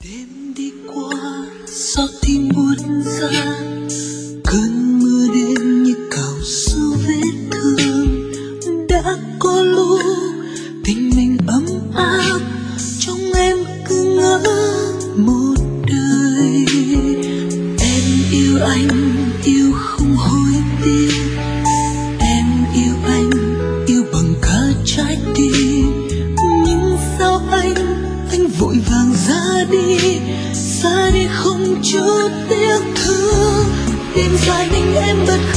Đêm đi qua sao tim buốt ra, cơn mưa đêm như cào sâu vết thương. Đã có lúc tình mình ấm áp, trong em cứ ngỡ một đời. Em yêu anh, yêu không hối tiếc. Em yêu anh, yêu bằng cả trái tim. Nhưng sao anh vội vàng ra đi không chút tiếc thương. Đêm dài mình em bật